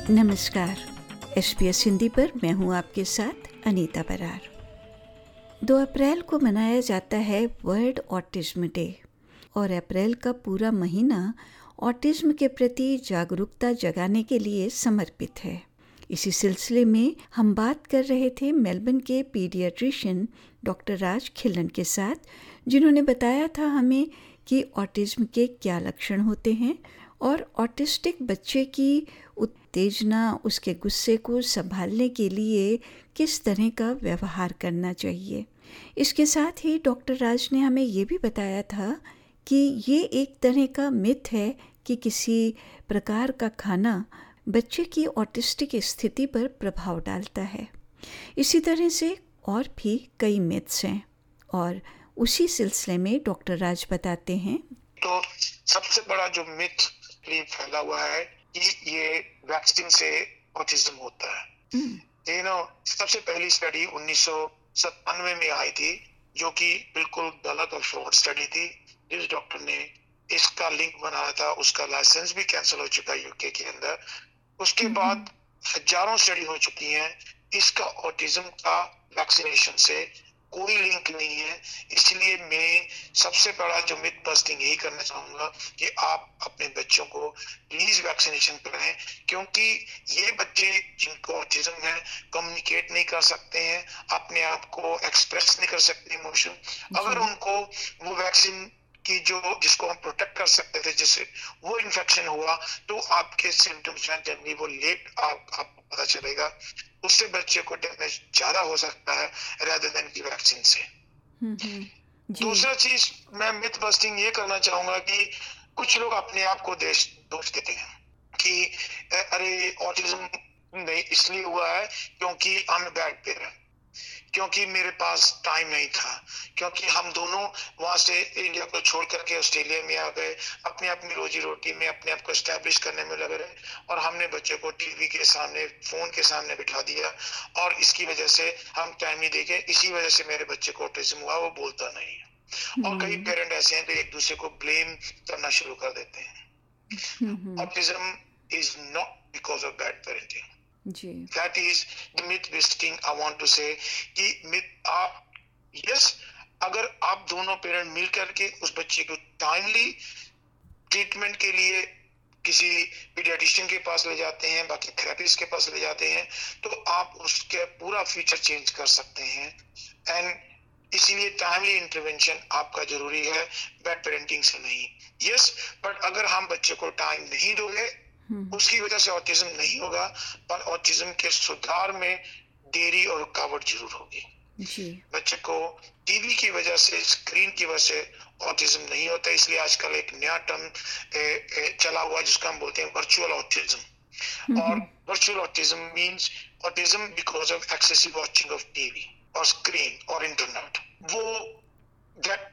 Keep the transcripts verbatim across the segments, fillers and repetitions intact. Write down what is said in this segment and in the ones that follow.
नमस्कार। S P S Hindi पर मैं हूं आपके साथ अनीता बरार। दो अप्रैल को मनाया जाता है वर्ल्ड ऑटिज्म डे और अप्रैल का पूरा महीना ऑटिज्म के प्रति जागरूकता जगाने के लिए समर्पित है। इसी सिलसिले में हम बात कर रहे थे मेलबर्न के पीडियाट्रिशियन डॉक्टर राज खिल्लन के साथ, जिन्होंने बताया था हमें कि ऑटिज्म के क्या लक्षण होते हैं और ऑटिस्टिक बच्चे की उत्तेजना, उसके गुस्से को संभालने के लिए किस तरह का व्यवहार करना चाहिए। इसके साथ ही डॉक्टर राज ने हमें ये भी बताया था कि ये एक तरह का मिथ है कि किसी प्रकार का खाना बच्चे की ऑटिस्टिक स्थिति पर प्रभाव डालता है। इसी तरह से और भी कई मिथ्स हैं और उसी सिलसिले में डॉक्टर राज बताते हैं। तो सबसे बड़ा जो मिथ फैला हुआ है कि ये वैक्सीन से ऑटिज्म होता है। यू नो सबसे पहली स्टडी उन्नीस सौ सत्तानवे में आई थी, जो कि बिल्कुल गलत और फ्रॉड स्टडी थी। जिस डॉक्टर ने इसका लिंक बनाया था उसका लाइसेंस भी कैंसिल हो चुका है यूके के अंदर। उसके बाद हजारों स्टडी हो चुकी हैं, इसका ऑटिज्म का वैक्सीनेशन से कोई लिंक नहीं है। इसलिए मैं सबसे बड़ा जो मिथ बस्टिंग यही करना चाहूंगा कि आप अपने बच्चों को प्लीज वैक्सीनेशन कराएं, क्योंकि ये बच्चे जिनको ऑटिज्म है कम्युनिकेट नहीं कर सकते हैं, अपने आप को एक्सप्रेस नहीं कर सकते इमोशन। अगर उनको वो वैक्सीन की जो जिसको हम प्रोटेक्ट कर सकते थे, जैसे वो इन्फेक्शन हुआ, तो आपके सिम्टम्स जनरली वो लेट आप, आपको पता चलेगा। उससे बच्चे को डैमेज ज्यादा हो सकता है rather than की वैक्सीन से। दूसरा चीज मैं मिथ बस्टिंग ये करना चाहूंगा कि कुछ लोग अपने आप को दोष देते हैं कि अरे ऑटिज्म नहीं इसलिए हुआ है क्योंकि आई एम बैड पेरेंट, क्योंकि मेरे पास टाइम नहीं था, क्योंकि हम दोनों वहां से इंडिया को छोड़ करके ऑस्ट्रेलिया में आ गए, अपने अपनी रोजी रोटी में अपने आप को एस्टेब्लिश करने में लगे रहे और हमने बच्चे को टीवी के सामने, फोन के सामने बिठा दिया और इसकी वजह से हम टाइम नहीं देके, इसी वजह से मेरे बच्चे को ऑटिज्म हुआ, वो बोलता नहीं है। और कई पेरेंट ऐसे हैं जो एक दूसरे को ब्लेम करना शुरू कर देते हैं। Autism is not because of bad parenting. जी। That is the myth busting I want to say कि myth आप yes अगर आप दोनों पेरेंट मिल करके उस बच्चे को टाइमली ट्रीटमेंट के लिए किसी पीडियाट्रिशियन के पास ले जाते हैं, बाकी थेरेपिस्ट के पास ले जाते हैं, तो आप उसके पूरा फ्यूचर चेंज कर सकते हैं। एंड इसीलिए टाइमली इंटरवेंशन आपका जरूरी है, बैड पेरेंटिंग से नहीं। यस बट अगर हम बच्चे को टाइम नहीं दोगे उसकी वजह से ऑटिज्म नहीं होगा, पर ऑटिज्म के सुधार में देरी और रुकावट जरूर होगी। जी। बच्चे को टीवी की वजह से, स्क्रीन की वजह से ऑटिज्म नहीं होता। इसलिए आजकल एक नया टर्म चला हुआ जिसको हम बोलते हैं वर्चुअल ऑटिज्म। और virtual autism means autism because of excessive watching of TV और स्क्रीन और इंटरनेट। वो that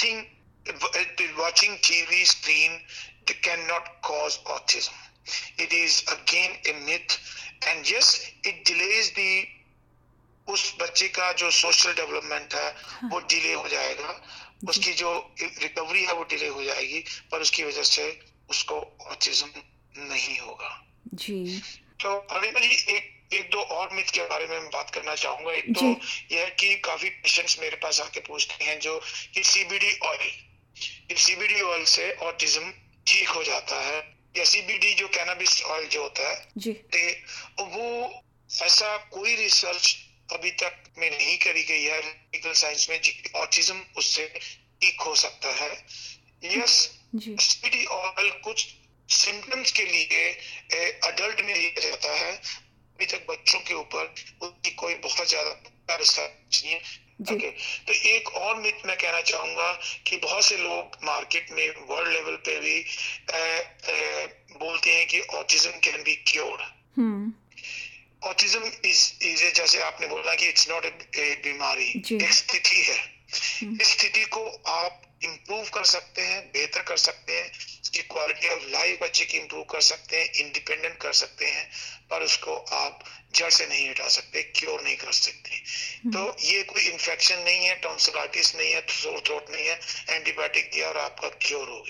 nothing watching TV screen can not cause autism. It is again a myth and yes it delays the उस बच्चे का जो social development है हाँ। वो डिले हो जाएगा, उसकी जो रिकवरी है वो डिले हो जाएगी, पर उसकी वजह से उसको ऑटिज्म नहीं होगा। जी। तो अनिता जी एक एक दो और मिथ के बारे में बात करना चाहूंगा। एक तो यह है कि काफी पेशेंट्स मेरे पास आके पूछते हैं जो कि सीबीडी ऑयल सीबीडी ऑयल से ऑटिज्म ठीक हो जाता है, या सीबीडी जो कैनाबिस ऑयल जो होता है जी। वो ऐसा कोई रिसर्च अभी तक में नहीं करी गई है मेडिकल साइंस में ऑटिज्म उससे ठीक हो सकता है। यस सीबीडी ऑयल कुछ सिम्टम्स के लिए अडल्ट में लिया जाता है, अभी तक बच्चों के ऊपर उसकी कोई बहुत ज्यादा रिसर्च नहीं है। Okay okay. तो एक और मिथ मैं कहना चाहूंगा कि बहुत से लोग मार्केट में वर्ल्ड लेवल पे भी ए, ए, बोलते हैं कि autism can be cured. Autism is is जैसे आपने बोला कि इट्स नॉट ए बीमारी, एक स्थिति है। इस स्थिति को आप इम्प्रूव कर सकते हैं, बेहतर कर सकते हैं, इसकी क्वालिटी ऑफ लाइफ बच्चे की इम्प्रूव कर सकते हैं, इंडिपेंडेंट कर सकते हैं, पर उसको आप जड़ से नहीं हटा सकते, क्योर नहीं कर सकते। तो ये कोई इन्फेक्शन नहीं है, टॉन्सिलाइटिस नहीं है, सोर थ्रोट नहीं है, एंटीबायोटिक दिया और आपका क्योर हो गया।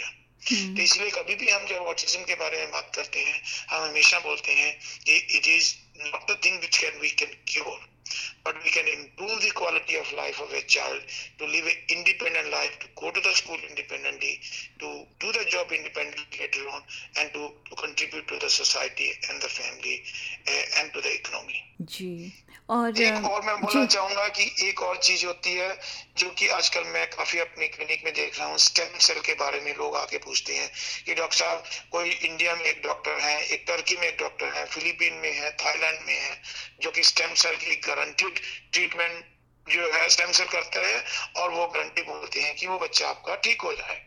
तो इसलिए कभी भी हम जब ऑटिज्म के बारे में बात करते हैं, हम हमेशा बोलते हैं कि it is not the thing which can we can cure, but we can improve the quality of life of a child to live an independent life, to go to the school independently, to do the job independently later on, and to, to contribute to the society and the family uh, and to the economy. जी, और एक और मैं बोलना चाहूंगा कि एक और चीज होती है जो कि आजकल मैं काफी अपने क्लिनिक में देख रहा हूँ, स्टेम सेल के बारे में लोग आके पूछते हैं कि डॉक्टर साहब, कोई इंडिया में एक डॉक्टर है, एक टर्की में एक डॉक्टर है, फिलीपीन में है, थाईलैंड में है, जो कि स्टेम सेल की गारंटीड ट्रीटमेंट जो है स्टेम सेल करता है, और वो गारंटी बोलते हैं कि वो बच्चा आपका ठीक हो जाए।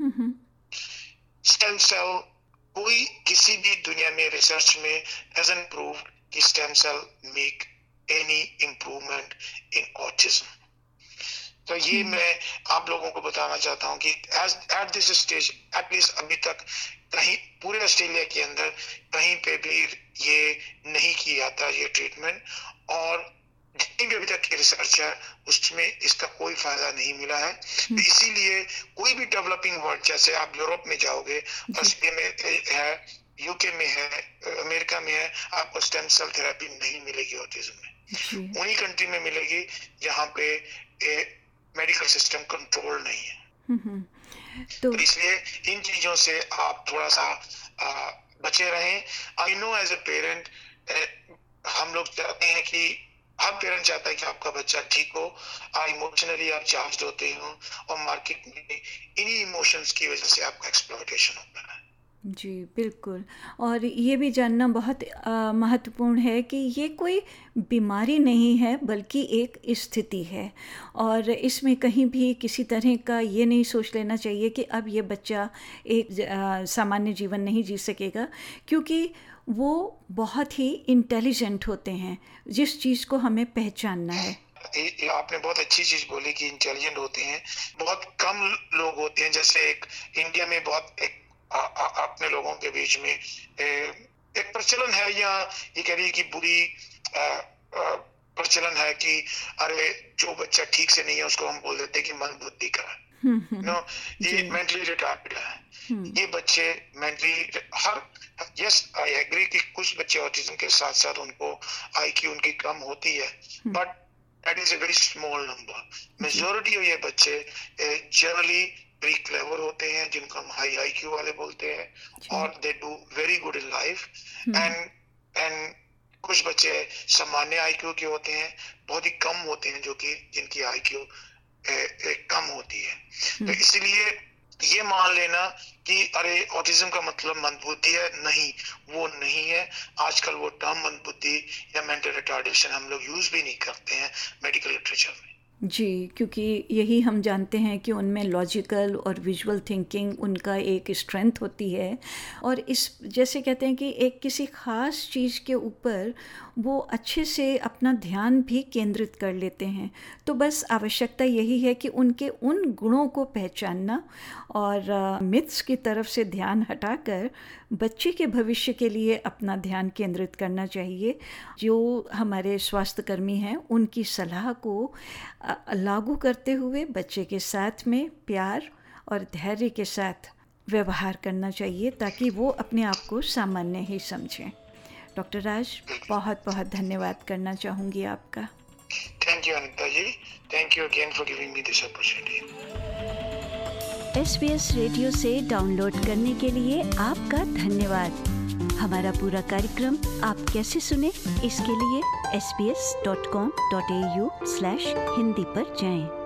स्टेम सेल कोई किसी भी दुनिया में रिसर्च में hasn't proved कि stem cell make any improvement in autism. तो ये मैं आप लोगों को बताना चाहता हूँ कि एट दिस स्टेज, एटलीस्ट अभी तक कहीं पूरे ऑस्ट्रेलिया के अंदर कहीं पे भी ये नहीं किया जाता ये ट्रीटमेंट, और जितनी भी अभी तक की रिसर्च है उसमें इसका कोई फायदा नहीं मिला है। तो इसीलिए कोई भी डेवलपिंग वर्ल्ड, जैसे आप यूरोप में जाओगे, ऑस्ट्रेलिया में है, यूके में है, अमेरिका में है, आपको स्टेम सेल थेरेपी नहीं मिलेगी ऑटिज्म में। उन्हीं कंट्री में मिलेगी जहाँ पे मेडिकल सिस्टम कंट्रोल नहीं है। तो, तो इसलिए इन चीजों से आप थोड़ा सा आ, बचे रहें। I know as a parent, हम लोग चाहते हैं कि हर पेरेंट चाहता है कि आपका बच्चा ठीक हो, इमोशनली आप चार्ज होते हो, और मार्केट में इन्हीं इमोशंस की वजह से आपका एक्सप्लॉयटेशन होता है। जी बिल्कुल, और ये भी जानना बहुत आ, महत्वपूर्ण है कि ये कोई बीमारी नहीं है बल्कि एक स्थिति है, और इसमें कहीं भी किसी तरह का ये नहीं सोच लेना चाहिए कि अब ये बच्चा एक आ, सामान्य जीवन नहीं जी सकेगा, क्योंकि वो बहुत ही इंटेलिजेंट होते हैं, जिस चीज़ को हमें पहचानना है। आपने बहुत अच्छी चीज बोली कि इंटेलिजेंट होते हैं, बहुत कम लोग होते हैं, जैसे एक इंडिया में बहुत एक अपने लोगों के बीच में एक प्रचलन है, या ये कह रही है कि बुरी प्रचलन है कि अरे जो बच्चा ठीक से नहीं है उसको हम बोल देते हैं कि मंद बुद्धि का है, नो, ये मेंटली रिटार्डेड है। ये बच्चे मेंटली हर यस आई एग्री कि कुछ बच्चे ऑटिज्म के साथ साथ उनको आईक्यू उनकी कम होती है, but that is a very small number. Majority of ये बच्चे जनरली वेरी क्लेवर होते हैं, जिनको हम हाई आईक्यू वाले बोलते हैं, और they do very good in life. And and कुछ बच्चे सामान्य आईक्यू के होते हैं, बहुत ही कम होते हैं जो कि जिनकी आईक्यू कम होती है। तो इसलिए ये मान लेना कि अरे ऑटिज्म का मतलब मंदबुद्धि है, नहीं, वो नहीं है। आजकल वो टर्म मंदबुद्धि या मेंटल रिटार्डेशन हम लोग यूज भी नहीं करते हैं मेडिकल लिटरेचर में। जी, क्योंकि यही हम जानते हैं कि उनमें लॉजिकल और विजुअल थिंकिंग उनका एक स्ट्रेंथ होती है, और इस जैसे कहते हैं कि एक किसी ख़ास चीज़ के ऊपर वो अच्छे से अपना ध्यान भी केंद्रित कर लेते हैं। तो बस आवश्यकता यही है कि उनके उन गुणों को पहचानना और मिथ्स की तरफ से ध्यान हटाकर बच्चे के भविष्य के लिए अपना ध्यान केंद्रित करना चाहिए। जो हमारे स्वास्थ्यकर्मी हैं उनकी सलाह को लागू करते हुए बच्चे के साथ में प्यार और धैर्य के साथ व्यवहार करना चाहिए, ताकि वो अपने आप को सामान्य ही समझें। डॉक्टर राज, बहुत बहुत धन्यवाद करना चाहूँगी आपका। Thank you Anita ji, thank you again for giving me this opportunity. S B S radio से डाउनलोड करने के लिए आपका धन्यवाद। हमारा पूरा कार्यक्रम आप कैसे सुने, इसके लिए S B S dot com dot A U slash Hindi पर जाएं।